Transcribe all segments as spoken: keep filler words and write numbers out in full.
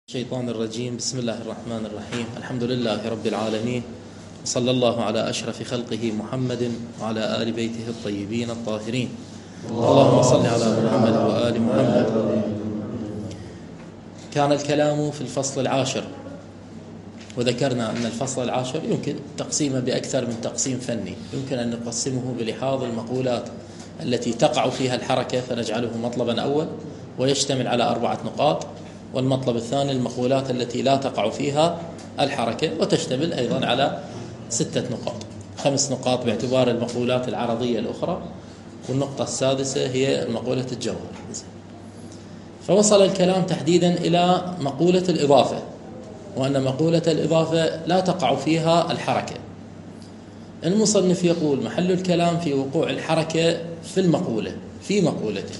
الشيطان الرجيم. بسم الله الرحمن الرحيم. الحمد لله رب العالمين، صلى الله على أشرف خلقه محمد وعلى آل بيته الطيبين الطاهرين. اللهم صل على محمد وآل محمد. كان الكلام في الفصل العاشر، وذكرنا أن الفصل العاشر يمكن تقسيمه بأكثر من تقسيم فني. يمكن أن نقسمه بلحاظ المقولات التي تقع فيها الحركة فنجعله مطلبا أول ويشتمل على أربعة نقاط، والمطلب الثاني المقولات التي لا تقع فيها الحركة وتشتمل أيضا على ستة نقاط، خمس نقاط باعتبار المقولات العرضية الأخرى، والنقطة السادسة هي مقولة الجوهر. فوصل الكلام تحديدا إلى مقولة الإضافة، وأن مقولة الإضافة لا تقع فيها الحركة. المصنف يقول محل الكلام في وقوع الحركة في المقولة في مقولته.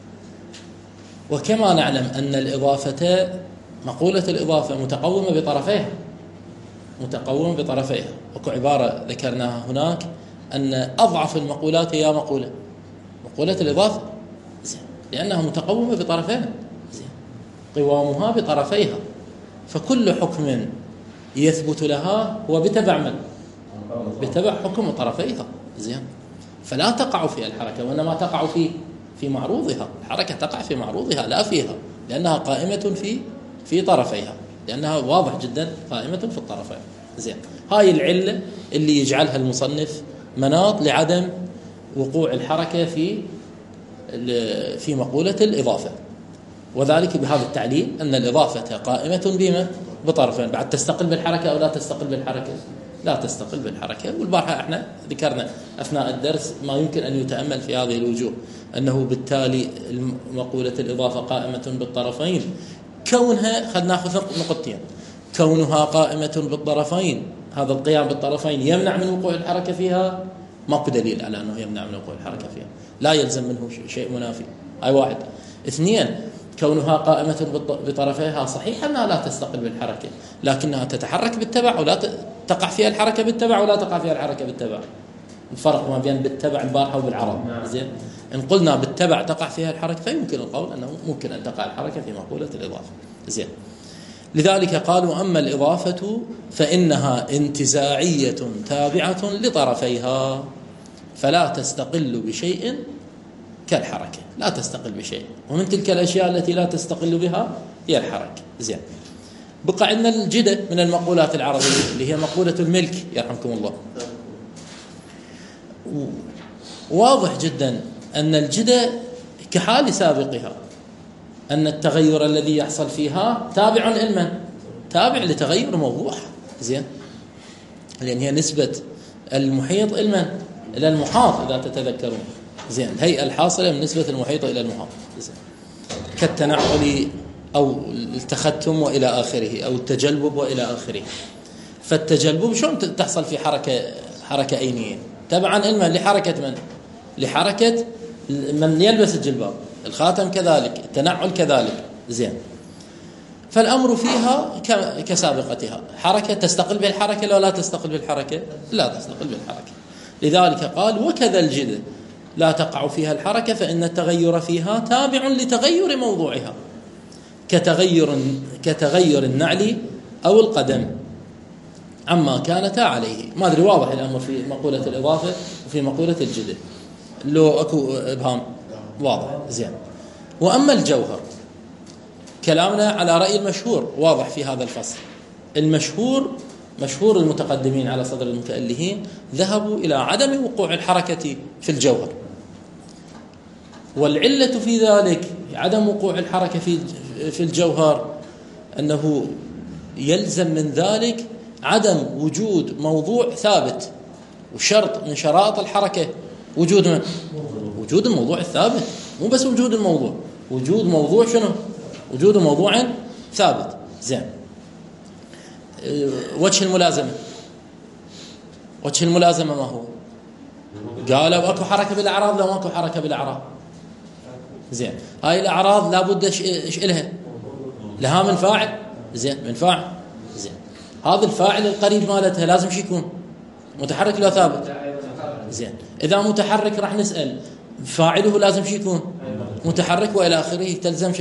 وكما نعلم أن الإضافة مقولة الإضافة متقومة بطرفيها متقومة بطرفيها وكو عبارة ذكرناها هناك أن أضعف المقولات هي مقولة مقولة الإضافة، لأنها متقومة بطرفيها، قوامها بطرفيها، فكل حكم يثبت لها هو بتبع من؟ بتبع حكم طرفيها. زين، فلا تقع فيها الحركة، وإنما تقع في في معروضها. الحركة تقع في معروضها لا فيها، لأنها قائمة في في طرفيها، لأنها واضح جدا قائمة في الطرفين. زين، هاي العلة اللي يجعلها المصنف مناط لعدم وقوع الحركة في في مقولة الإضافة، وذلك بهذا التعليل أن الإضافة قائمة بما بطرفين. بعد تستقل بالحركة أو لا تستقل بالحركة؟ لا تستقل بالحركة. والبارحة احنا ذكرنا أثناء الدرس ما يمكن أن يتأمل في هذه الوجوه، أنه بالتالي مقولة الإضافة قائمة بالطرفين، كونها خلنا ناخذ نقطتين، كونها قائمة بالطرفين، هذا القيام بالطرفين يمنع من وقوع الحركة فيها؟ ماكو دليل على أنه يمنع من وقوع الحركة فيها، لا يلزم منه شيء منافي. أي واحد. اثنين، كونها قائمة بطرفيها صحيح أنها لا تستقل بالحركة، لكنها تتحرك بالتبع ولا تقع فيها الحركة بالتبع ولا تقع فيها الحركة بالتبع. الفرق ما بين بالتبع البارحة وبالعرض. زين، إن قلنا بالتبع تقع فيها الحركة فيمكن القول أنه ممكن أن تقع الحركة في مقولة الإضافة. زين، لذلك قالوا أما الإضافة فإنها انتزاعية تابعة لطرفيها، فلا تستقل بشيء كالحركة، لا تستقل بشيء، ومن تلك الأشياء التي لا تستقل بها هي الحركة. زين، بقى عندنا الجدة من المقولات العربية اللي هي مقولة الملك يرحمكم الله. واضح جدا أن الجدة كحال سابقها، أن التغير الذي يحصل فيها تابع لمن؟ تابع لتغير موضوع. زين، لأن هي نسبة المحيط إلى إلى المحاط إذا تتذكرون. زين، الهيئة الحاصلة من نسبة المحيط إلى المحاط. زين، كالتنعل أو التختم وإلى آخره، أو التجلبب وإلى آخره. فالتجلبب شلون تحصل في حركة حركة أينية؟ تبعا علما لحركة من؟ لحركة من يلبس الجلباب. الخاتم كذلك، التنعل كذلك. زين، فالأمر فيها كسابقتها، حركة تستقل بالحركة لو لا تستقل بالحركة؟ لا تستقل بالحركة. لذلك قال وكذا الجدة لا تقع فيها الحركة فإن التغير فيها تابع لتغير موضوعها، كتغير كتغير النعل أو القدم عما كانتا عليه. ما أدري واضح الأمر في مقولة الإضافة وفي مقولة الجدة، لو أكو إبهام واضح. زين، وأما الجوهر كلامنا على رأي المشهور واضح في هذا الفصل. المشهور مشهور المتقدمين على صدر المتألهين ذهبوا إلى عدم وقوع الحركة في الجوهر، والعلة في ذلك عدم وقوع الحركة في في الجوهر أنه يلزم من ذلك عدم وجود موضوع ثابت، وشرط من شرائط الحركة وجود من؟ وجود الموضوع الثابت، مو بس وجود الموضوع، وجود موضوع شنو؟ وجود موضوع ثابت. زين، وجه الملازمة وجه الملازمة ما هو؟ قالوا أكو حركة بالأعراض لو أكو حركة بالأعراض. زين، هاي الأعراض لابد إيش إلها؟ لها من فاعل. زين، من فاعل. زين، هذا الفاعل القريب مالتها لازم شي يكون متحرك لو ثابت. زين، إذا متحرك راح نسأل فاعله لازم شي يكون متحرك وإلى آخره، تلزم شنو؟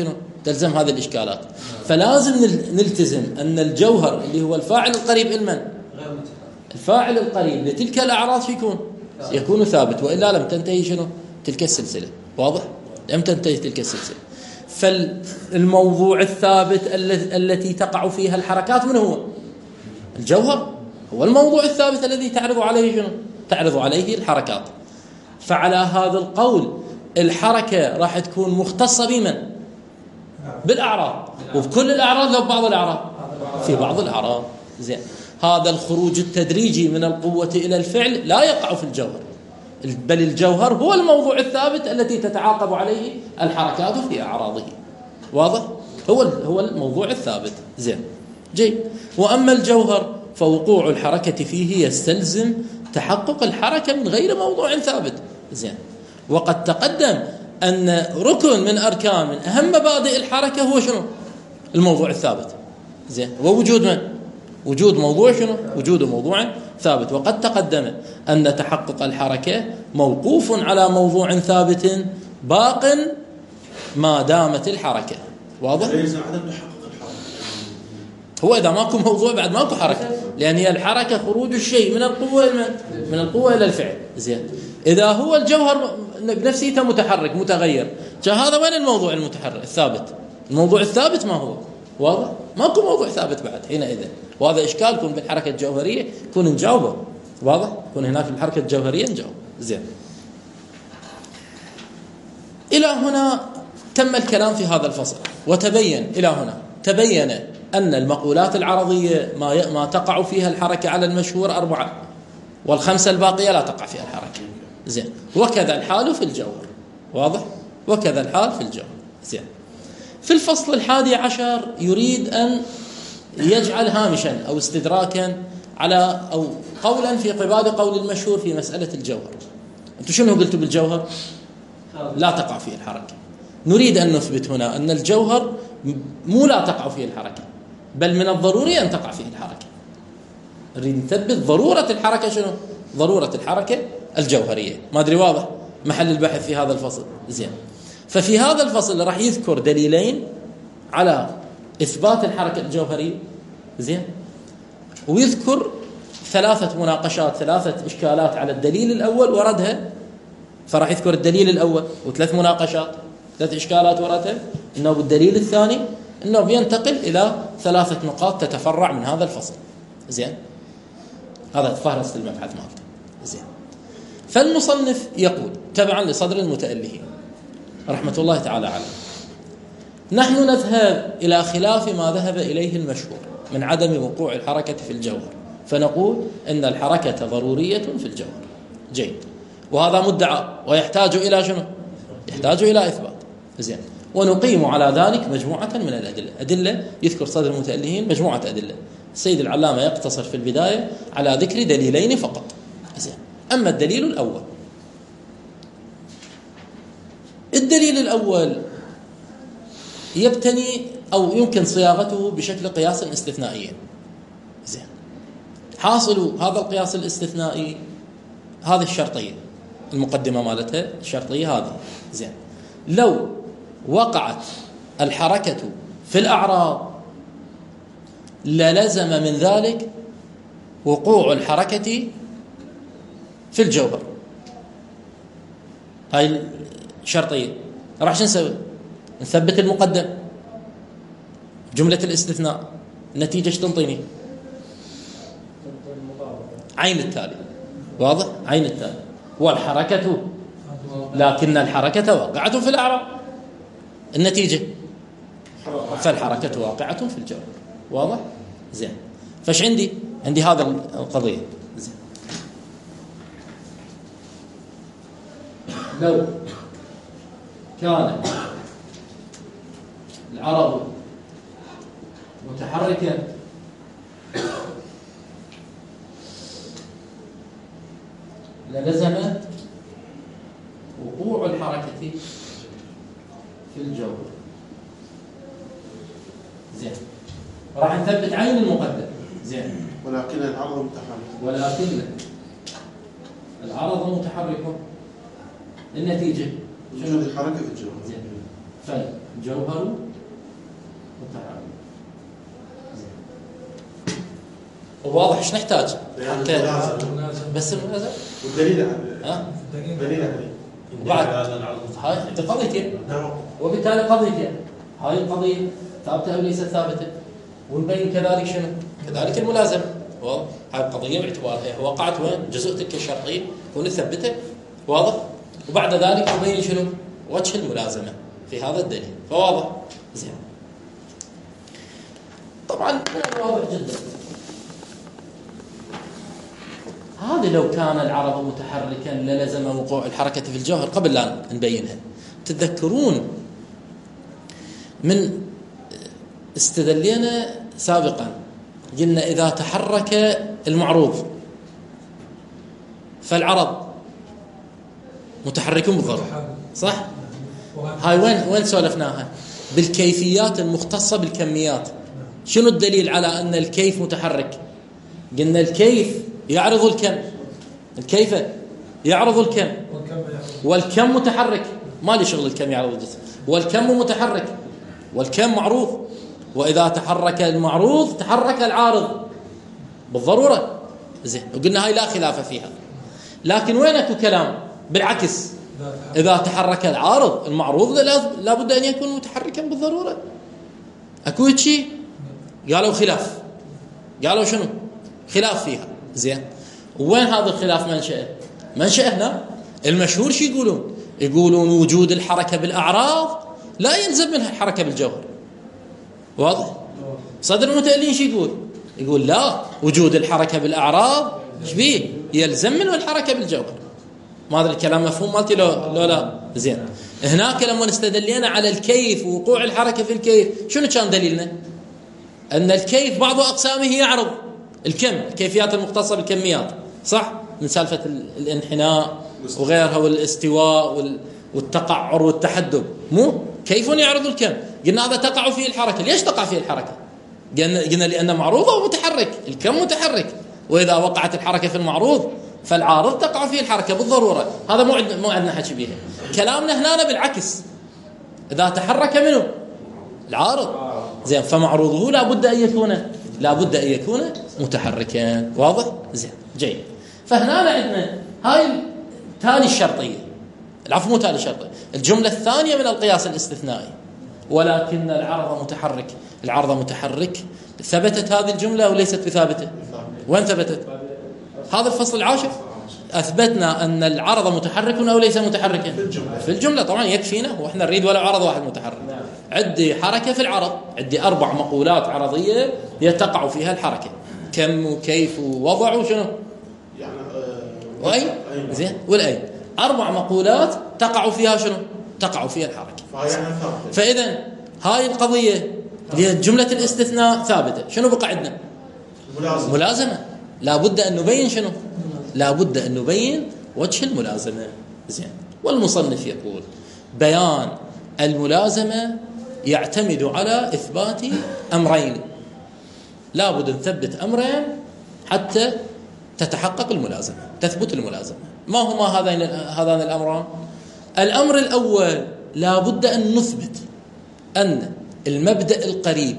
تلزم هذه الإشكالات. فلازم نلتزم أن الجوهر اللي هو الفاعل القريب المن الفاعل القريب لتلك الأعراض يكون يكون ثابت، وإلا لم تنتهي شنو تلك السلسلة. واضح؟ لم تنتهي تلك السلسلة. فالموضوع الثابت التي تقع فيها الحركات من هو؟ الجوهر هو الموضوع الثابت الذي تعرض عليه شنو؟ تعرض عليه الحركات. فعلى هذا القول الحركة راح تكون مختصة بمن؟ بالأعراض. وفي كل الأعراض لو بعض الأعراض في بعض الأعراض. زين، هذا الخروج التدريجي من القوة إلى الفعل لا يقع في الجوهر، بل الجوهر هو الموضوع الثابت التي تتعاقب عليه الحركات في أعراضه. واضح؟ هو هو الموضوع الثابت. زين، جيد. وأما الجوهر فوقوع الحركة فيه يستلزم تحقق الحركة من غير موضوع ثابت. زين، وقد تقدم أن ركن من أركان من أهم مبادئ الحركة هو شنو؟ الموضوع الثابت. زين، ووجود من؟ وجود موضوع شنو؟ وجود موضوع ثابت. وقد تقدم أن تحقق الحركة موقوف على موضوع ثابت باق ما دامت الحركة. واضح؟ ليس عدم تحقق الحركة هو إذا ماكو موضوع بعد ماكو حركة، لأن هي الحركة خروج الشيء من القوة من القوة إلى الفعل. زين، إذا هو الجوهر بنفسه متحرك متغير، هذا وين الموضوع المتحرك الثابت؟ الموضوع الثابت ما هو؟ واضح؟ ماكو موضوع ثابت بعد حينئذ. وهذا إشكالكم بالحركة الجوهرية كون نجاوبه. واضح؟ كون هناك بالحركة الجوهرية نجاوب. زين، إلى هنا تم الكلام في هذا الفصل، وتبين إلى هنا تبين أن المقولات العرضية ما ما تقع فيها الحركة على المشهور أربعة، والخمسة الباقية لا تقع فيها الحركة. زين، وكذا الحال في الجوهر. واضح؟ وكذا الحال في الجوهر. زين، في الفصل الحادي عشر يريد أن يجعل هامشا أو استدراكا على أو قولا في قبال قول المشهور في مسألة الجوهر. أنتم شنو قلتوا بالجوهر؟ لا تقع فيه الحركة. نريد أن نثبت هنا أن الجوهر مو لا تقع فيه الحركة، بل من الضروري أن تقع فيه الحركة. نريد نثبت ضرورة الحركة. شنو ضرورة الحركة؟ الجوهرية. ما أدري واضح محل البحث في هذا الفصل. زين، ففي هذا الفصل راح يذكر دليلين على إثبات الحركة الجوهرية. زين، ويذكر ثلاثة مناقشات، ثلاثة إشكالات على الدليل الأول وردها. فراح يذكر الدليل الأول وثلاث مناقشات، ثلاث إشكالات وردها، إنه بالدليل الثاني إنه بينتقل إلى ثلاثة نقاط تتفرع من هذا الفصل. زين، هذا فهرس المبحث مالته. زين، فالمصنف يقول تبعا لصدر المتألهين رحمة الله تعالى عليه: نحن نذهب إلى خلاف ما ذهب إليه المشهور من عدم وقوع الحركة في الجوهر، فنقول إن الحركة ضرورية في الجوهر. جيد، وهذا مدعى ويحتاج إلى شنو؟ يحتاج إلى إثبات. زين، ونقيم على ذلك مجموعة من الأدلة. أدلة يذكر صدر المتألهين مجموعة أدلة، السيد العلامة يقتصر في البداية على ذكر دليلين فقط. زين، أما الدليل الأول، الدليل الأول يبتني أو يمكن صياغته بشكل قياس استثنائي. زين، حاصل هذا القياس الاستثنائي هذه الشرطية، المقدمة مالتها الشرطية هذه. زين، لو وقعت الحركة في الأعراض للزم من ذلك وقوع الحركة في الجوهر. هاي الشرطية. راح شو نسوي؟ نثبت المقدم جملة الاستثناء، النتيجة ايش تنطيني؟ عين التالي. واضح؟ عين التالي. والحركة، لكن الحركة واقعة في الأعراض، النتيجة فالحركة واقعة في الجوهر. واضح؟ زين، فايش عندي؟ عندي هذا القضية. زين، لو كان العرض متحركا للزم وقوع الحركة في الجوهر. زين، راح نثبت عين المقدم. زين، ولكن العرض متحرك ولكن العرض متحرك، النتيجة وجود الحركة في الجوهر. زين، فالجوهر وواضح ايش نحتاج حتى بس الملازمة والدليل على ها الدليل عليه وبعد هاي انت قضيتين وبالتالي قضيتين هاي القضيه ثابته او ليست ثابته ونبين كذلك شنو كذلك الملازمه واضح هاي القضيه باعتبارها وقعت وين جزء تلك الشرطيه ونثبته واضح وبعد ذلك نبين شنو وجه الملازمه في هذا الدليل فواضح زين طبعا واضح جدا هذا لو كان العرض متحركا للزم وقوع الحركة في الجوهر قبل لا نبينها. تتذكرون من استدلينا سابقا قلنا إذا تحرك المعروض فالعرض متحرك بالضرورة صح؟ هاي وين وين سولفناها؟ بالكيفيات المختصة بالكميات. شنو الدليل على أن الكيف متحرك؟ قلنا الكيف يعرض الكم الكيف يعرض الكم والكم متحرك ما لي شغل الكم يعرض الجسم والكم متحرك والكم معروض وإذا تحرك المعروض تحرك العارض بالضرورة زين وقلنا هاي لا خلاف فيها لكن وين اكو كلام بالعكس إذا تحرك العارض المعروض لا بد أن يكون متحركا بالضرورة اكو شيء قالوا خلاف قالوا شنو خلاف فيها زين وين هذا الخلاف منشأه منشأه هنا المشهور شو يقولون يقولون وجود الحركة بالأعراض لا يلزم منها الحركة بالجوهر واضح صدر المتألين شو يقول يقول لا وجود الحركة بالأعراض شبيه يلزم منه الحركة بالجوهر ما هذا الكلام مفهوم مالتي لو, لو لا زين هناك لما نستدلينا على الكيف ووقوع الحركة في الكيف شنو كان دليلنا أن الكيف بعض أقسامه يعرض الكم الكيفيات المختصة بالكميات صح من سالفة الانحناء وغيرها والاستواء والتقعر والتحدب مو كيف يعرض الكم قلنا هذا تقع فيه الحركة ليش تقع فيه الحركة قلنا, قلنا لأنه معروض ومتحرك الكم متحرك وإذا وقعت الحركة في المعروض فالعارض تقع فيه الحركة بالضرورة هذا مو عندنا مو عندنا حكي بيها كلامنا هنا بالعكس إذا تحرك منه العارض زين فمعروضه لا بد أن يكون لا بد أن يكون متحركا واضح زين جيد فهنا عندنا هاي تالي الشرطية العفو مو تالي الشرطية الجملة الثانية من القياس الاستثنائي ولكن العرض متحرك العرض متحرك ثبتت هذه الجملة وليست بثابتة وين ثبتت هذا الفصل العاشر أثبتنا أن العرض متحرك أو ليس متحركا في الجملة, في الجملة طبعا يكفينا وإحنا نريد ولا عرض واحد متحرك عندي حركة في العرض عندي أربع مقولات عرضية يتقع فيها الحركة كم وكيف ووضع وشنو يعني وأي زين والأي أربع مقولات تقع فيها شنو تقع فيها الحركة فإذا هاي القضية لجملة الاستثناء ثابتة شنو بقى عندنا ملازمة, ملازمة. لا بد أن نبين شنو لا بد أن نبين وجه الملازمة زين والمصنف يقول بيان الملازمة يعتمد على إثبات أمرين لا بد نثبت أمرين حتى تتحقق الملازمة تثبت الملازمة ما هما هذين هذان الأمران الأمر الأول لا بد أن نثبت أن المبدأ القريب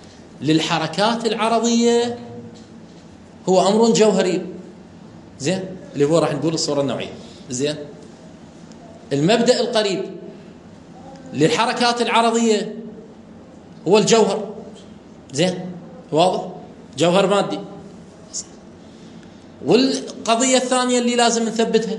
للحركات العرضية هو أمر جوهري زين اللي هو راح نقول الصورة النوعية زين المبدأ القريب للحركات العرضية هو الجوهر زين واضح جوهر مادي والقضية الثانية اللي لازم نثبتها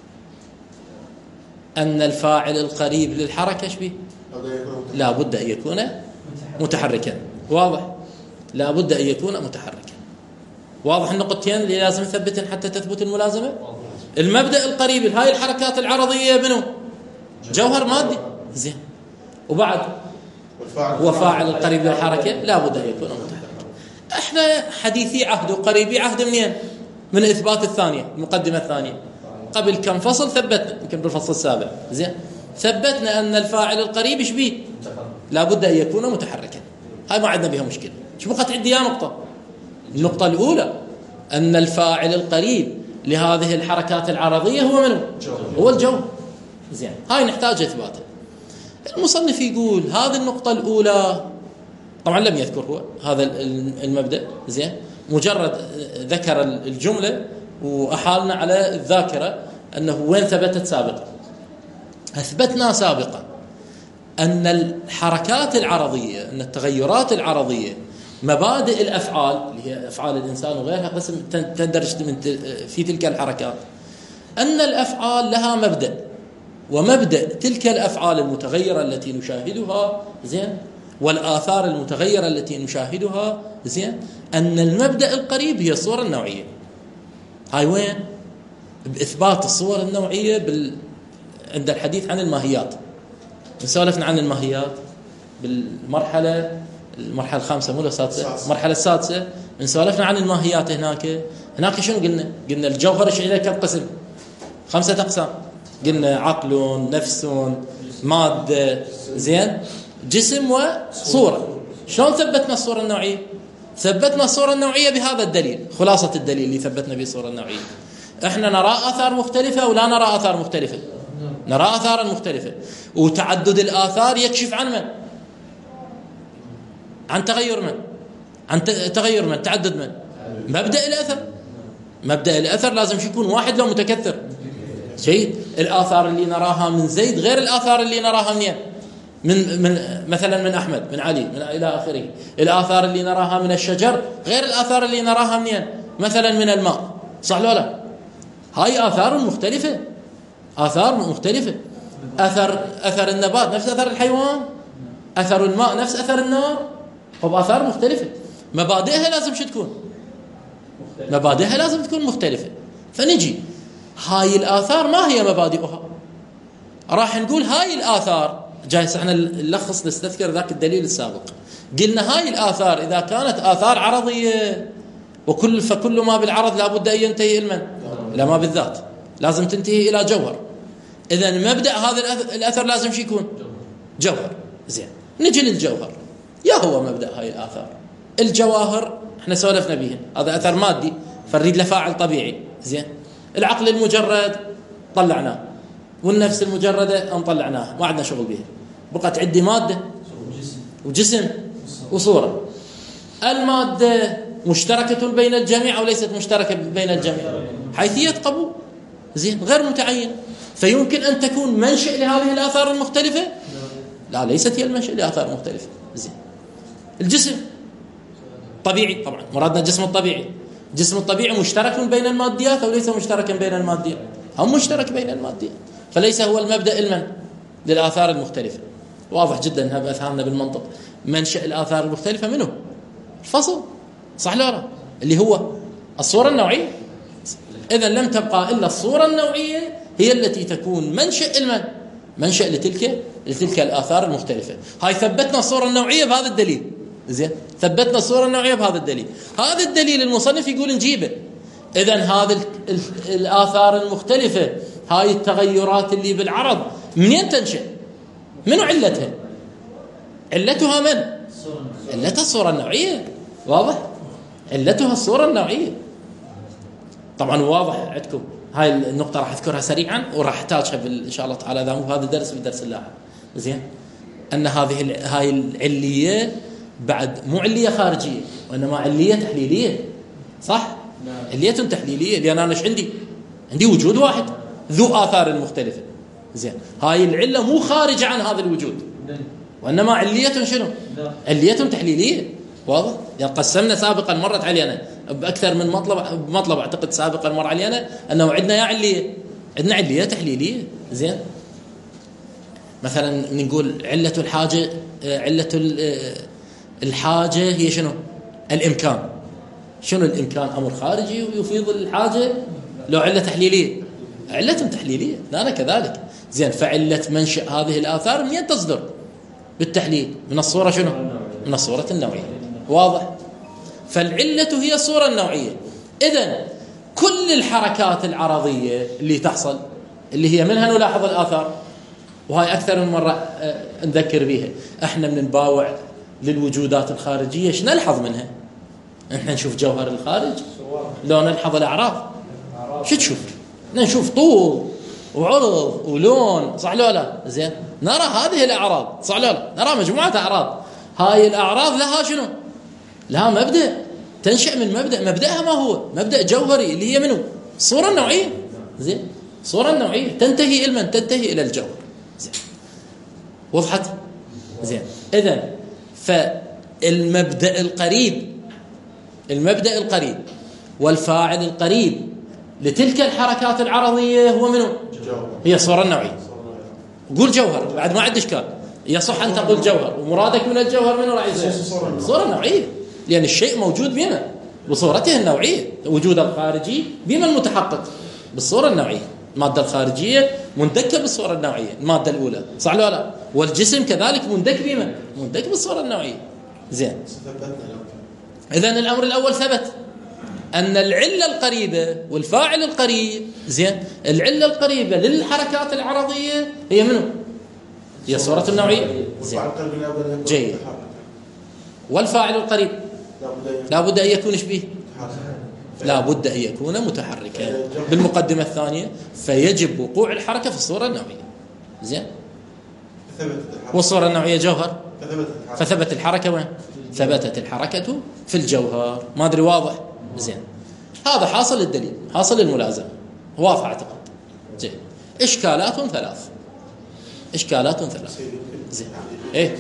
أن الفاعل القريب للحركة شبيه لا بد أن يكون متحركا واضح لا بد أن يكون متحركا واضح النقطتين اللي لازم نثبتهم حتى تثبت الملازمة المبدأ القريب لهاي الحركات العرضية منه جوهر مادي زين وبعد هو فاعل القريب للحركة لا بد أن يكون متحركا احنا حديثي عهد وقريبي عهد منين من إثبات الثانية المقدمة الثانية قبل كم فصل ثبتنا يمكن بالفصل السابع زين ثبتنا أن الفاعل القريب شبيه لا بد أن يكون متحركا هاي ما عندنا بها مشكلة شو بقت عندي يا نقطة النقطة الأولى أن الفاعل القريب لهذه الحركات العرضية هو منه هو الجوهر زين هاي نحتاج إثباتها المصنف يقول هذه النقطة الأولى طبعا لم يذكر هو هذا المبدأ، زين، مجرد ذكر الجملة وأحالنا على الذاكرة أنه وين ثبتت سابقا. أثبتنا سابقا أن الحركات العرضية، أن التغيرات العرضية، مبادئ الأفعال اللي هي أفعال الإنسان وغيرها قسم تندرج في تلك الحركات، أن الأفعال لها مبدأ، ومبدأ تلك الأفعال المتغيرة التي نشاهدها، زين، والآثار المتغيرة التي نشاهدها، زين، أن المبدأ القريب هي الصورة النوعية. هاي وين؟ بإثبات الصور النوعية بال... عند الحديث عن الماهيات. نسولفنا عن الماهيات بالمرحلة المرحلة الخامسة مو السادسة، المرحلة السادسة نسولفنا عن الماهيات. هناك هناك شنو قلنا؟ قلنا الجوهر ايش له كم قسم؟ خمسة أقسام. قلنا عقل، نفس، مادة، زين، جسم وصورة. شلون ثبتنا الصورة النوعية؟ ثبتنا الصورة النوعية بهذا الدليل، خلاصة الدليل اللي ثبتنا به الصورة النوعية. احنا نرى آثار مختلفة ولا نرى آثار مختلفة؟ نرى آثارا مختلفة. وتعدد الآثار يكشف عن من؟ عن تغير من؟ عن تغير من؟ تعدد من؟ مبدأ الأثر. مبدأ الأثر لازم يكون واحد لو متكثر. جيد. الآثار اللي نراها من زيد غير الآثار اللي نراها منين؟ من من مثلا من أحمد، من علي، من إلى آخره. الآثار اللي نراها من الشجر غير الآثار اللي نراها منين؟ مثلا من الماء. صح ولا لا؟ هاي آثار مختلفة، آثار مختلفة. أثر أثر النبات نفس أثر الحيوان، أثر الماء نفس أثر النار، طب آثار مختلفة. مبادئها لازم شو تكون؟ مبادئها لازم تكون مختلفة. فنجي هاي الآثار ما هي مبادئها؟ راح نقول هاي الآثار، جايز احنا نلخص نستذكر ذاك الدليل السابق. قلنا هاي الآثار إذا كانت آثار عرضية، وكل فكل ما بالعرض لابد أن ينتهي إلى من؟ إلى ما بالذات، لازم تنتهي إلى جوهر. إذن مبدأ هذا الأثر لازم شو يكون؟ جوهر. زين، نجي للجوهر. يا هو مبدأ هاي الآثار. الجواهر احنا سولفنا بيهن، هذا أثر مادي فريد له فاعل طبيعي. زين، العقل المجرد طلعناه، والنفس المجردة أن طلعناه، ما عندنا شغل بيها. بقت عندي مادة وجسم وصورة. المادة مشتركة بين الجميع أو ليست مشتركة بين الجميع؟ حيثية قبول، زين، غير متعين. فيمكن أن تكون منشأ لهذه الآثار المختلفة؟ لا، ليست هي المنشأ لآثار مختلفة. زين، الجسم طبيعي، طبعا مرادنا الجسم الطبيعي. الجسم الطبيعي مشترك بين الماديات أو ليس مشتركا بين الماديات؟ هم مشترك بين الماديات، فليس هو المبدأ المن للآثار المختلفة. واضح جدا انها بأفهامنا بالمنطق. منشأ الآثار المختلفة منه الفصل، صح لا لا، اللي هو الصورة النوعية. إذن لم تبقى إلا الصورة النوعية هي التي تكون منشأ المن منشأ لتلك لتلك الآثار المختلفة. هاي ثبتنا الصورة النوعية بهذا الدليل. زين، ثبتنا الصورة النوعية بهذا الدليل. هذا الدليل المصنف يقول نجيبه. إذن هذه الآثار المختلفة، هاي التغيرات اللي بالعرض منين تنشأ؟ منو علتها؟ علتها من؟ علتها الصورة النوعية. واضح؟ علتها الصورة النوعية. طبعا واضح عندكم. هاي النقطة راح أذكرها سريعا وراح أحتاجها إن شاء الله تعالى إذا مو بهذا الدرس بالدرس اللاحق. زين، أن هذه هاي العلية بعد مو علية خارجية وإنما علية تحليلية. صح؟ علية تحليلية، لأن أنا إيش عندي؟ عندي وجود واحد ذو آثار مختلفة. زين، هاي العلة مو خارجة عن هذا الوجود وإنما علية شنو؟ علية تحليلية. واضح؟ يعني قسمنا سابقا، مرت علينا بأكثر من مطلب مطلب أعتقد سابقا مر علينا أنه عندنا يا علية، عندنا علية تحليلية. زين، مثلا نقول علة الحاجة، علة الحاجة هي شنو؟ الإمكان. شنو الإمكان؟ أمر خارجي ويفيض الحاجة. لو علة تحليلية، علة تحليلية لا كذلك. زين، فعلة منشأ هذه الآثار منين تصدر؟ بالتحليل، من الصورة شنو؟ من الصورة النوعية. واضح؟ فالعلة هي الصورة النوعية. إذن كل الحركات العرضية اللي تحصل اللي هي منها نلاحظ الآثار، وهي أكثر من مرة نذكر بها. احنا من نباوع للوجودات الخارجية ايش نلحظ منها؟ احنا نشوف جوهر الخارج، لو نلحظ الأعراض شو تشوف؟ نشوف طول وعرض ولون، صح لا لا؟ زين، نرى هذه الأعراض، صح لا لا؟ نرى مجموعة أعراض. هاي الأعراض لها شنو؟ لها مبدأ، تنشأ من مبدأ، مبدأها ما هو؟ مبدأ جوهري اللي هي منه الصورة النوعية. زين، الصورة النوعية تنتهي إلى من؟ تنتهي إلى الجوهر. زين، وضحت؟ زين، إذن فالمبدأ القريب، المبدأ القريب والفاعل القريب لتلك الحركات العرضية هو منه؟ هي الصورة النوعية. قول جوهر بعد ما عد إشكال، يصح أن تقول جوهر ومرادك من الجوهر منه؟ رأي الصورة النوعية، لأن الشيء موجود بما بصورته النوعية. وجود الخارجي بما المتحقق بالصورة النوعية. المادة الخارجية مندكة بالصورة النوعية، المادة الأولى، صح ولا لا؟ والجسم كذلك مندك بما مندك بالصورة النوعية. زين، إذن الأمر الأول ثبت أن العلة القريبة والفاعل القريب. زين، العلة القريبة للحركات العرضية هي منه؟ هي الصورة النوعية. زين، جيد. والفاعل القريب لا بد أن يكون شبيه، لا بد أن يكون متحركا بالمقدمة الثانية، فيجب وقوع الحركة في الصورة النوعية. زين، والصورة النوعية جوهر، فثبت الحركة وين؟ ثبتت الحركة في الجوهر. ما أدري واضح؟ زين، هذا حاصل الدليل، حاصل الملازمة، واضح أعتقد. زين، إشكالات ثلاث، إشكالات ثلاث. زين، إيه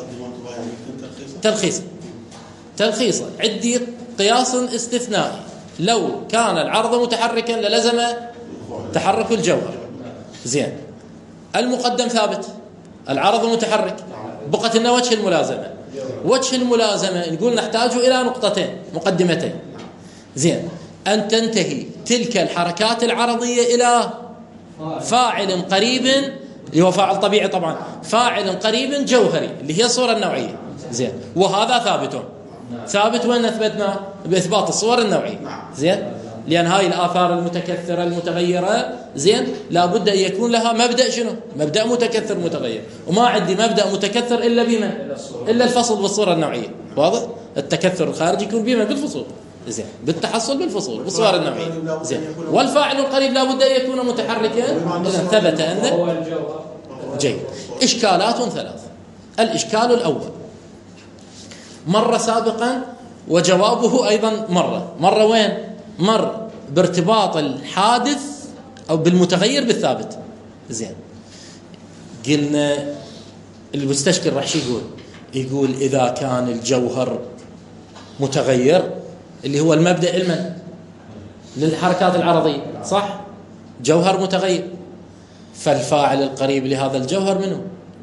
تلخيص، تلخيصا عندي قياس استثنائي، لو كان العرض متحركا للزم تحرك الجوهر. زين، المقدم ثابت، العرض متحرك، بقت لنا وجه الملازمة. وجه الملازمة نقول نحتاج إلى نقطتين مقدمتين. زين، أن تنتهي تلك الحركات العرضية إلى فاعل قريب، اللي هو فاعل طبيعي طبعا، فاعل قريب جوهري اللي هي الصورة النوعية. زين، وهذا ثابت. ثابت وين أثبتنا؟ بإثبات الصور النوعية. زين، لأن هاي الآثار المتكثرة المتغيرة، زين، لابد أن يكون لها مبدأ شنو؟ مبدأ متكثر متغير، وما عندي مبدأ متكثر إلا بمن؟ إلا الفصل بالصورة النوعية. واضح؟ التكثر الخارجي يكون بمن؟ بالفصول. زين، بالتحصل بالفصول بالصور النوعية. زين، والفاعل القريب لابد أن يكون متحركا. إذا ثبت أن جيد. إشكالات ثلاث. الإشكال الأول مر سابقا، وجوابه أيضا مرة مرة وين؟ مر بارتباط الحادث أو بالمتغير بالثابت. زين، قلنا المستشكل راح شو يقول؟ يقول إذا كان الجوهر متغير اللي هو المبدأ المن للحركات العرضية، صح؟ جوهر متغير، فالفاعل القريب لهذا الجوهر منه؟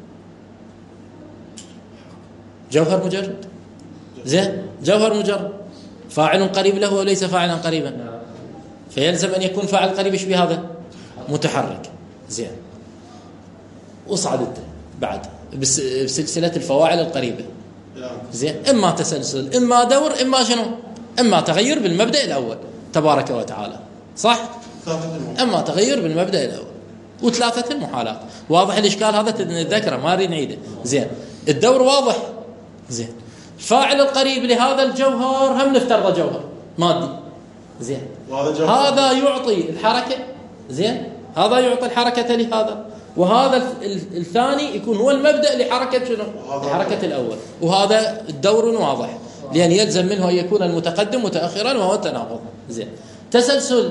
جوهر مجرد. زين، جوهر مجرد، فاعل قريب له وليس فاعلا قريبا، فيلزم أن يكون فاعل قريب ايش بهذا؟ متحرك. زين، وصعد انت بعد بسلسلة الفواعل القريبة. زين، إما تسلسل، إما دور، إما شنو؟ إما تغير بالمبدأ الأول تبارك وتعالى، صح؟ إما تغير بالمبدأ الأول، وثلاثة المحالات. واضح الإشكال هذا؟ نتذكره، ما أريد نعيده. زين، الدور واضح. زين، فاعل القريب لهذا الجوهر هم نفترض جوهر مادي. زين، هذا يعطي الحركة. زين، هذا يعطي الحركة لهذا، وهذا الثاني يكون هو المبدأ لحركة شنو؟ لحركة الأول. وهذا الدور واضح، لأن يلزم منه أن يكون المتقدم متأخرا، وهو التناقض. زين، تسلسل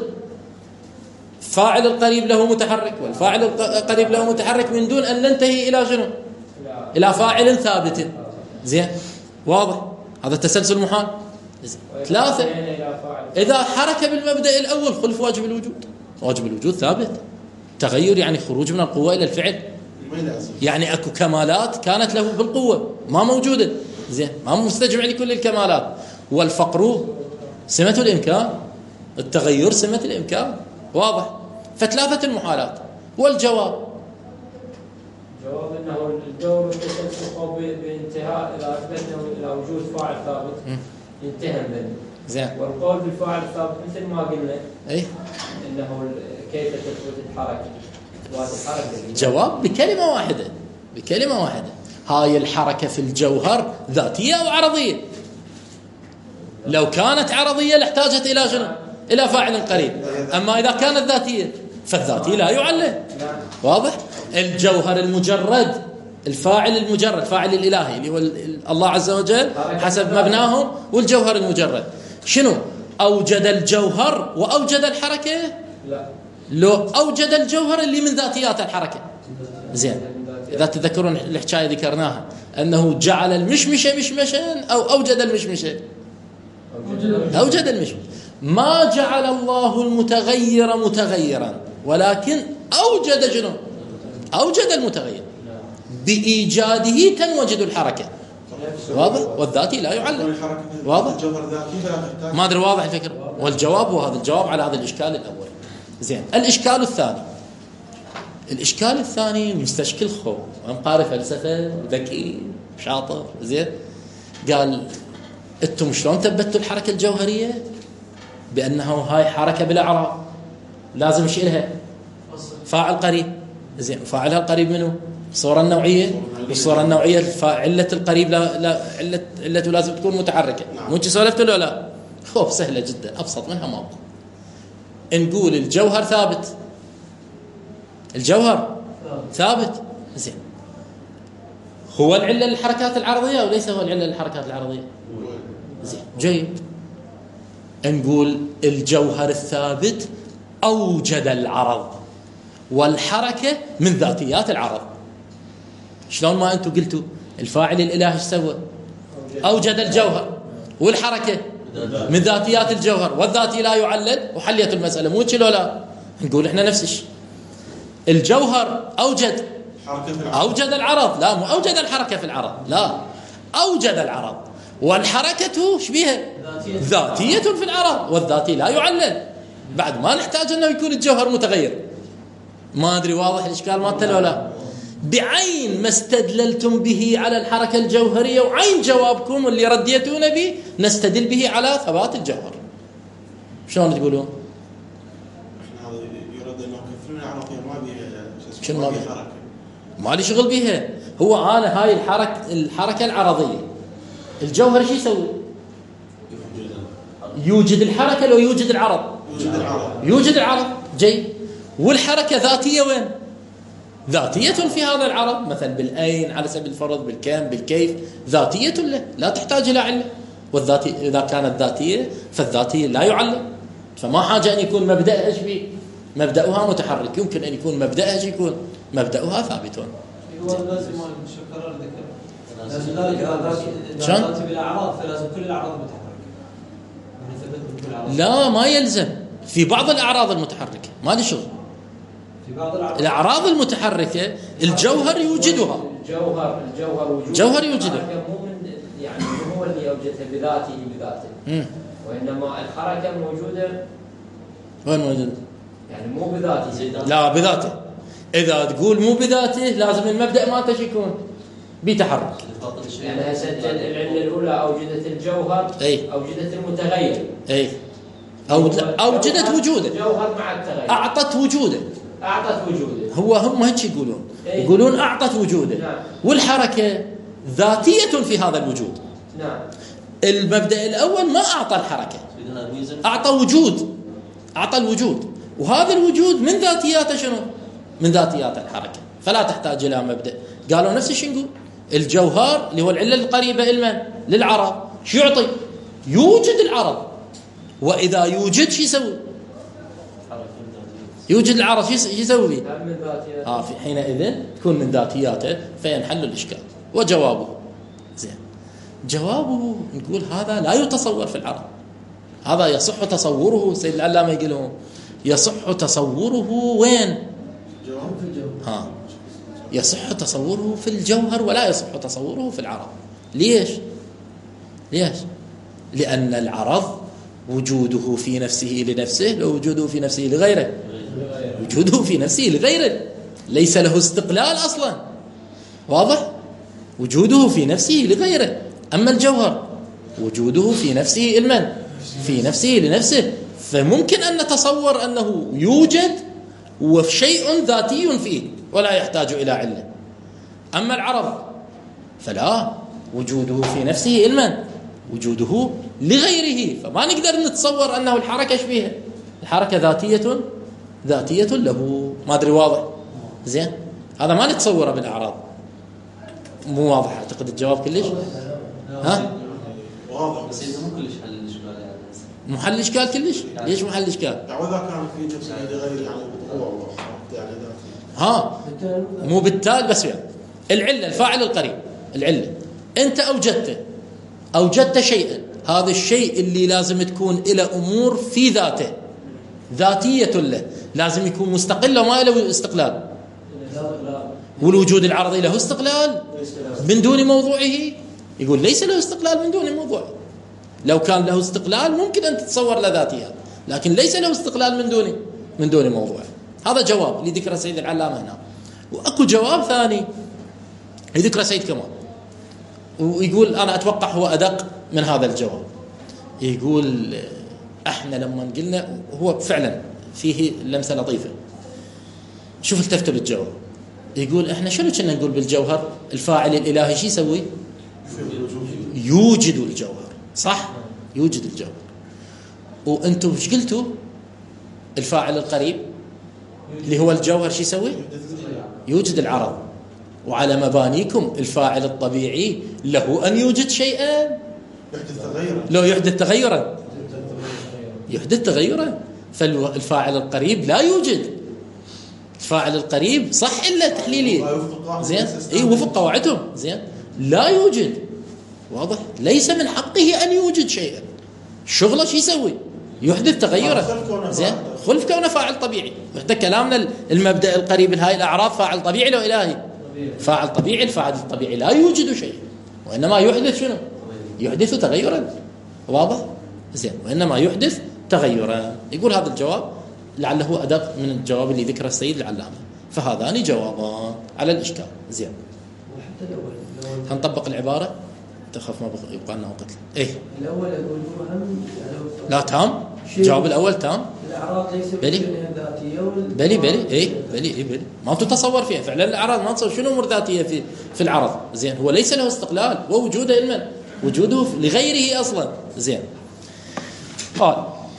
فاعل القريب له متحرك والفاعل القريب له متحرك من دون أن ننتهي إلى شنو؟ إلى فاعل ثابت. زين، واضح؟ هذا التسلسل محال. ثلاثة، إذا حرك بالمبدأ الأول خلف واجب الوجود. واجب الوجود ثابت، تغير يعني خروج من القوة إلى الفعل، يعني أكو كمالات كانت له بالقوة ما موجودة. زين، ما مستجمع لكل الكمالات. والفقر سمة الإمكان، التغير سمة الإمكان. واضح؟ فثلاثة المحالات. والجواب جواب انه الدور يتسلسل بانتهاء اذا اثبتنا الى وجود فاعل ثابت ينتهي البني. زين، والقول بالفاعل الثابت مثل ما قلنا اي انه كيف تثبت الحركه. جواب بكلمه واحده، بكلمه واحده. هاي الحركه في الجوهر ذاتيه او عرضيه؟ لو كانت عرضيه لاحتاجت الى شنو؟ الى فاعل قريب. اما اذا كانت ذاتيه فالذاتي لا يعلل. واضح؟ الجوهر المجرد الفاعل المجرد، الفاعل الإلهي اللي هو الله عز وجل حسب مبناهم، والجوهر المجرد. شنو؟ أوجد الجوهر وأوجد الحركة؟ لا، لو أوجد الجوهر اللي من ذاتيات الحركة. زين، إذا تذكرون الحكاية ذكرناها أنه جعل المشمشة مشمشا أو أوجد المشمشة؟ أوجد المشمشة. ما جعل الله المتغير متغيرا، ولكن أوجد شنو؟ أوجد المتغير. بإيجاده تنوجد الحركة. واضح؟ والذاتي لا يعلم. واضح؟ ما أدري واضح الفكرة؟ والجواب هو هذا، الجواب على هذا الإشكال الأول. زين، الإشكال الثاني، الإشكال الثاني مستشكل خو قارئ فلسفة ذكي شاطر. زين، قال أنتم شلون ثبتوا الحركة الجوهرية؟ بأنه هاي حركة بلا إعراب، لازم يشيلها فاعل قريب. زين، فاعلها القريب منه؟ الصورة النوعية. والصورة النوعية علة القريب لا لا علة علته لازم تكون متحركة. مو انت سولفت له؟ لا، خوف سهلة جدا، أبسط منها ما أقول. نقول الجوهر ثابت، الجوهر ثابت. زين، هو العلة للحركات العرضية أو ليس هو العلة للحركات العرضية؟ زين، جيد. نقول الجوهر الثابت أوجد العرض والحركة من ذاتيات العرض. شلون ما أنتم قلتوا الفاعل الإلهي ايش سوى؟ أوجد الجوهر والحركة من ذاتيات الجوهر، والذاتي لا يعلل، وحليت المسألة. مو كذا؟ لا، نقول إحنا نفس الشيء. الجوهر أوجد أوجد العرض، لا مو أوجد الحركة في العرض، لا، أوجد العرض والحركة شبيها ذاتية في العرض، والذاتي لا يعلل. بعد ما نحتاج أنه يكون الجوهر متغير. ما أدري واضح الإشكال ما تلو؟ لا، بعين ما استدللتم به على الحركة الجوهرية، وعين جوابكم اللي رديتون به نستدل به على ثبات الجوهر. شلون تقولون؟ احنا يرد انه كثير من العراقية ما بيها شنو ما بيها؟ ما لي شغل بيها. هو أنا هاي الحركة الحركة العرضية، الجوهر شو يسوي؟ يوجد الحركة لو يوجد العرض؟ يوجد العرض. يوجد العرض. جيد. والحركة ذاتية وين؟ ذاتية في هذا العرض، مثلا بالأين على سبيل الفرض، بالكم، بالكيف، ذاتية له، لا تحتاج إلى علة. والذاتي إذا كانت ذاتية فالذاتية لا يعلم، فما حاجة أن يكون مبدأها إيش بيه؟ مبدأها متحرك. يمكن أن يكون مبدأها إيش يكون؟ مبدأها ثابت. هو لازم ما شكرر ذكر لازم ذلك شلون؟ ذاتي بالأعراض، فلازم كل الأعراض متحركة. لا، ما يلزم. في بعض الأعراض المتحركة ما لي شغل. في بعض الأعراض الأعراض المتحركة الجوهر يوجدها. الجوهر الجوهر وجود جوهر يوجده. مو من يعني مو هو اللي أوجدها بذاته بذاته، مم. وإنما الحركة موجودة. وين موجود؟ يعني مو بذاته. لا، بذاته. إذا تقول مو بذاته لازم المبدأ ما يكون بتحرك. يعني هسه العلة الأولى أوجدت الجوهر، أي. أوجدت المتغير، أي، أوجدت وجوده، الجوهر مع التغير، أعطت وجوده، أعطت وجوده. هو هم هيك يقولون، أي. يقولون أعطت وجوده. نعم. والحركة ذاتية في هذا الوجود. نعم. المبدأ الأول ما أعطى الحركة، أعطى وجود، أعطى الوجود، وهذا الوجود من ذاتياته شنو؟ من ذاتيات الحركة، فلا تحتاج إلى مبدأ. قالوا نفس الشيء نقول الجوهر اللي هو العلة القريبة إلمن للعرض شو يعطي؟ يوجد العرض، وإذا يوجد شو يسوي؟ يوجد العرض شو يسوي به؟ من ذاتياته. آه في حينئذ تكون من ذاتياته فينحل الإشكال. وجوابه زين، جوابه نقول هذا لا يتصور في العرض. هذا يصح تصوره، سيد العلامة يقولون يصح تصوره وين؟ جواب في الجواب. ها، يصح تصوره في الجوهر ولا يصح تصوره في العرض. ليش؟ ليش؟ لأن العرض وجوده في نفسه لنفسه، لو وجوده في نفسه لغيره، وجوده في نفسه لغيره، ليس له استقلال أصلا. واضح؟ وجوده في نفسه لغيره. أما الجوهر وجوده في نفسه المن في نفسه لنفسه، فممكن أن نتصور أنه يوجد وشيء ذاتي فيه ولا يحتاج إلى علة. أما العرض فلا، وجوده في نفسه المن وجوده لغيره، فما نقدر نتصور أنه الحركة شبيهة. الحركة ذاتية ذاتية له. ما أدري واضح؟ زين، هذا ما نتصوره بالأعراض. مو واضح اعتقد الجواب كلش. ها واضح بس إذا مو كلش حل الإشكال يعني. مو حل اشكال كلش. ليش مو حل اشكال؟ يعني واذا كان في نفس غير يعني بالقوه يعني ذاتي. ها مو بالتالي بس يعني العله الفاعل القريب. العله انت اوجدته اوجدت شيئا، هذا الشيء اللي لازم تكون له امور في ذاته ذاتيه له، لازم يكون مستقل وما له استقلال. والوجود العرضي له استقلال من دون موضوعه. يقول ليس له استقلال من دون موضوعه. لو كان له استقلال ممكن أن تتصور له ذاتيات، لكن ليس له استقلال من دون من دون موضوعه. هذا جواب اللي ذكر سيد العلامة هنا. وأكو جواب ثاني يذكر سيد كمال، ويقول أنا أتوقع هو أدق من هذا الجواب. يقول احنا لما قلنا هو فعلا فيه لمسة لطيفة. شوف التفتوا بالجواب. يقول احنا شنو كنا نقول بالجوهر؟ الفاعل الالهي شو يسوي؟ يوجد الجوهر، صح؟ يوجد الجوهر. وانتم ايش قلتوا؟ الفاعل القريب اللي هو الجوهر شو يسوي؟ يوجد العرض. وعلى مبانيكم الفاعل الطبيعي له ان يوجد شيئا، لو يحدث تغيرا يحدث تغيرا. فالفاعل القريب لا يوجد. الفاعل القريب صح إلا تحليلي زين اي وفق قواعدهم زين لا يوجد. واضح؟ ليس من حقه ان يوجد شيئا. شغله شو يسوي؟ يحدث تغيرا زين خلف كونه فاعل طبيعي. وحتى كلامنا المبدا القريب لهاي الاعراض فاعل طبيعي لو الهي. فاعل طبيعي، الفاعل الطبيعي لا يوجد شيء وانما يحدث شنو؟ يحدث تغيرا. واضح؟ زين وانما يحدث تغيرا. يقول هذا الجواب لعله أدق من الجواب اللي ذكره السيد العلامة. فهذان جوابان على الإشكال. زين هنطبق العبارة. تخاف ما يبقى لنا وقت. إيه الأول أقول هم لا تام. جواب الأول تام. الأعراض ليس بلي ذاتية بلي بلي إيه بلي إيه بلي ما تتصور فيها فعلا الأعراض ما تصور شنو أمور ذاتية في في العرض. زين هو ليس له استقلال ووجوده علما وجوده لغيره أصلا. زين قال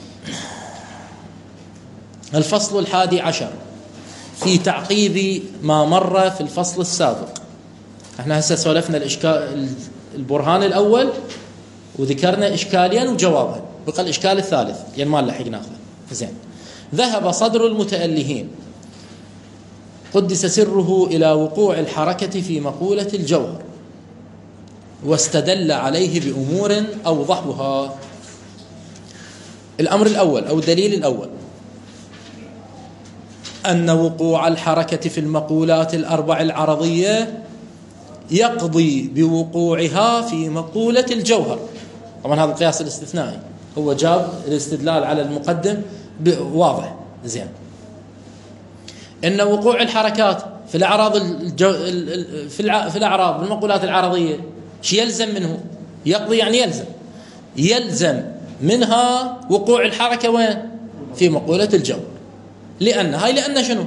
الفصل الحادي عشر في تعقيب ما مر في الفصل السابق. احنا هسه سولفنا الاشكال البرهان الاول وذكرنا اشكالين وجوابا، بقى الاشكال الثالث يعني ما نلحق ناخذه. زين ذهب صدر المتألهين قدس سره الى وقوع الحركة في مقولة الجوهر واستدل عليه بأمور أوضحها. الأمر الأول أو الدليل الأول أن وقوع الحركة في المقولات الأربع العرضية يقضي بوقوعها في مقولة الجوهر. طبعا هذا القياس الاستثنائي هو جاب الاستدلال على المقدم واضح. زين إن وقوع الحركات في الأعراض الجو... في الع... في الأعراض بالمقولات العرضية شي يلزم منه؟ يقضي يعني يلزم يلزم منها وقوع الحركة وين؟ في مقولة الجوهر. لأن هاي لأن شنو؟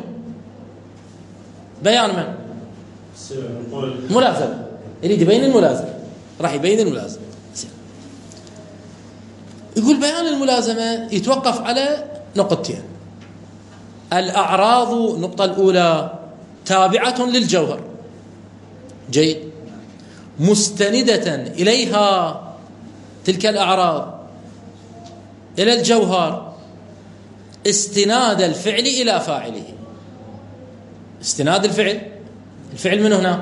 بيان من؟ ملازمة. يريد يبين الملازمة راح يبين الملازمة. يقول بيان الملازمة يتوقف على نقطتين. الأعراض النقطة الأولى تابعة للجوهر جيد مستندة إليها تلك الأعراض إلى الجوهر استناد الفعل إلى فاعله. استناد الفعل الفعل منه هنا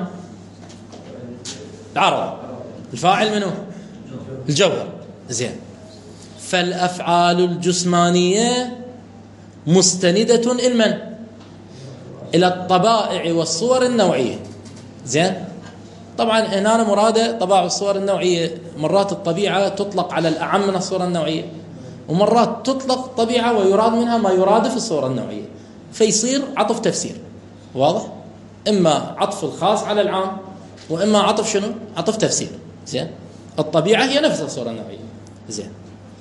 العرض الفاعل منه الجوهر. زين فالأفعال الجسمانية مستندة إلى من؟ إلى الطبائع والصور النوعية. زين طبعا هنا مرادة طبائع والصور النوعية. مرات الطبيعة تطلق على الأعم من الصورة النوعية ومرات تطلق طبيعة ويراد منها ما يراد في الصورة النوعية فيصير عطف تفسير. واضح؟ إما عطف الخاص على العام وإما عطف شنو؟ عطف تفسير. زين الطبيعة هي نفس الصورة النوعية. زين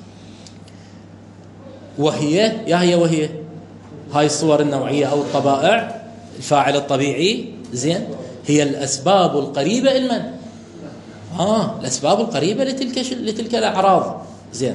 وهي يا هي وهي هاي الصور النوعية أو الطبائع الفاعل الطبيعي. زين هي الأسباب القريبة لمن؟ آه الأسباب القريبة لتلك ش... لتلك الأعراض. زين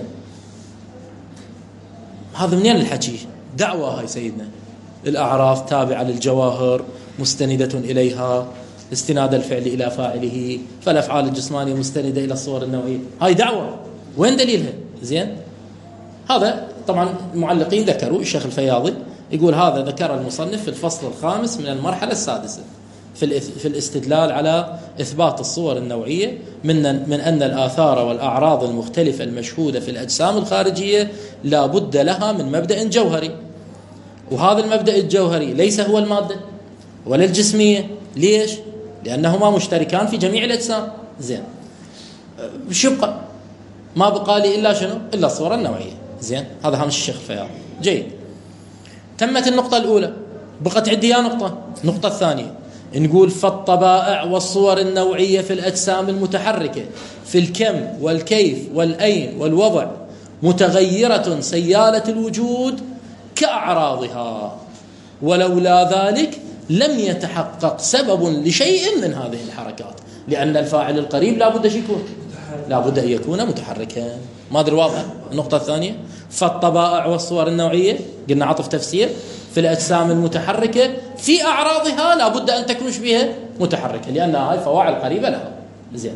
هذا منين الحكي؟ دعوة هاي سيدنا. الأعراض تابعة للجواهر مستندة إليها استناد الفعل إلى فاعله، فالأفعال الجسمانية مستندة إلى الصور النوعية. هاي دعوة، وين دليلها؟ زين، هذا طبعا المعلقين ذكروا، الشيخ الفياضي يقول هذا ذكر المصنف في الفصل الخامس من المرحلة السادسة في في الاستدلال على إثبات الصور النوعية من من أن الآثار والأعراض المختلفة المشهودة في الأجسام الخارجية لا بد لها من مبدأ جوهري، وهذا المبدأ الجوهري ليس هو المادة ولا الجسمية. ليش؟ لأنهما مشتركان في جميع الأجسام. زين، شو يبقى؟ ما بقى لي إلا شنو؟ إلا الصورة النوعية. زين، هذا هامش الشيخ الفياضي. جيد، تمت النقطة الأولى، بقت عندي يا نقطة. النقطة الثانية نقول فالطبائع والصور النوعية في الأجسام المتحركة في الكم والكيف والأين والوضع متغيرة سيالة الوجود كأعراضها، ولولا ذلك لم يتحقق سبب لشيء من هذه الحركات، لأن الفاعل القريب لا بد يكون لا بد أن يكون متحركا. ما أدري واضح؟ النقطة الثانية فالطبائع والصور النوعية قلنا عطف تفسير في الأجسام المتحركة في أعراضها لا بد أن تكون بها متحركة، لأنها هاي فواعل قريبة لها. زين،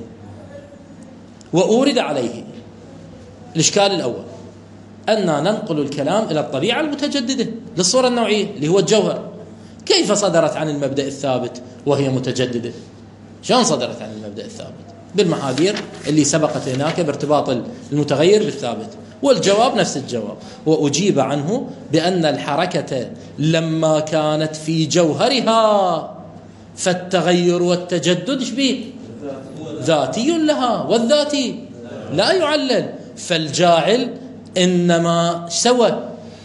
وأورد عليه الإشكال الأول أننا ننقل الكلام إلى الطبيعة المتجددة للصورة النوعية اللي هو الجوهر. كيف صدرت عن المبدأ الثابت وهي متجددة؟ شلون صدرت عن المبدأ الثابت؟ بالمحاذير اللي سبقت هناك بارتباط المتغير بالثابت. والجواب نفس الجواب، وأجيب عنه بأن الحركة لما كانت في جوهرها فالتغير والتجدد شبيه ذاتي لها، والذاتي لا يعلل. فالجاعل إنما سوى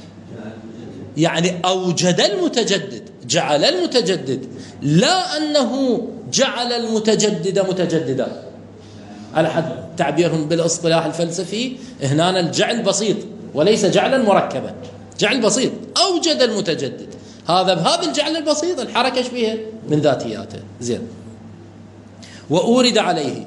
يعني أوجد المتجدد، جعل المتجدد، لا أنه جعل المتجدد متجددا على حد تعبيرهم بالاصطلاح الفلسفي. هنا الجعل بسيط وليس جعلا مركبا، جعل بسيط أوجد المتجدد. هذا بهذا الجعل البسيط الحركة شبيها من ذاتياته. زين، وأورد عليه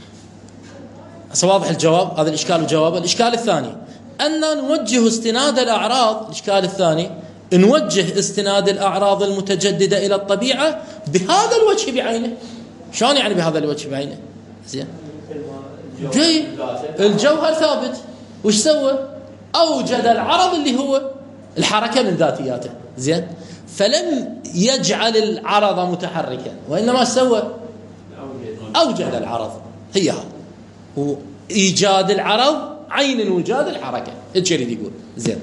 واضح الجواب. هذا الإشكال والجواب. الإشكال الثاني أن نوجه استناد الأعراض، الإشكال الثاني نوجه استناد الأعراض المتجددة إلى الطبيعة بهذا الوجه بعينه. شلون يعني بهذا الوجه بعينه؟ زين، جاي الجوهر ثابت، وش سوى؟ أوجد العرض اللي هو الحركة من ذاتياته. زين، فلم يجعل العرض متحركا، وإنما سوى أوجد العرض. هي هذا وإيجاد العرض عين وجاد الحركة. إيش يريد يقول؟ زين،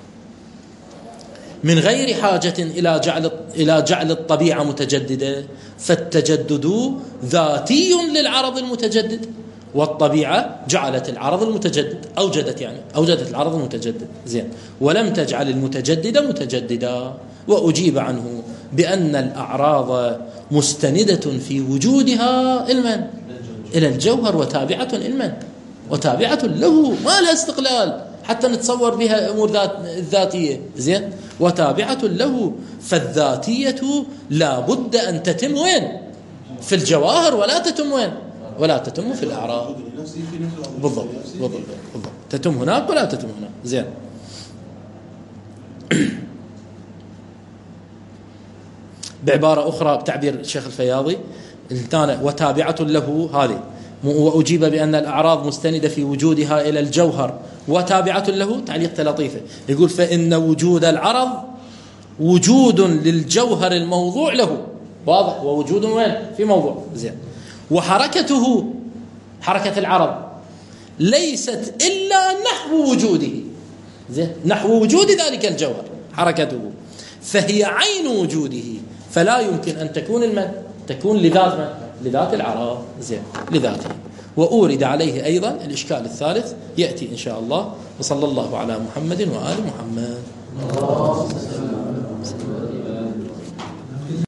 من غير حاجة إلى جعل إلى جعل الطبيعة متجددة، فالتجدد ذاتي للعرض المتجدد، والطبيعة جعلت العرض المتجدد، أوجدت يعني أوجدت العرض المتجدد. زين، ولم تجعل المتجدد متجددا. وأجيب عنه بأن الأعراض مستندة في وجودها علما إلى الجوهر، وتابعة علما وتابعة له، ما لها استقلال حتى نتصور بها أمور ذات الذاتية. زين، وتابعة له. فالذاتية لا بد أن تتم وين؟ في الجواهر، ولا تتم وين؟ ولا تتم في الأعراض. بالضبط بالضبط بالضبط، تتم هناك ولا تتم هناك. زين، بعبارة أخرى بتعبير الشيخ الفياضي وتابعة له هذه. وأجيب بأن الأعراض مستندة في وجودها إلى الجوهر وتابعة له. تعليق لطيفة يقول فإن وجود العرض وجود للجوهر الموضوع له. واضح، ووجود وين؟ في موضوع. زين، وحركته حركة العرض ليست إلا نحو وجوده. زين، نحو وجود ذلك الجوهر حركته، فهي عين وجوده، فلا يمكن أن تكون المن تكون لذات من؟ لذات العرض. زين، لذاته. وأورد عليه أيضا الإشكال الثالث يأتي إن شاء الله. وصلى الله على محمد وآل محمد.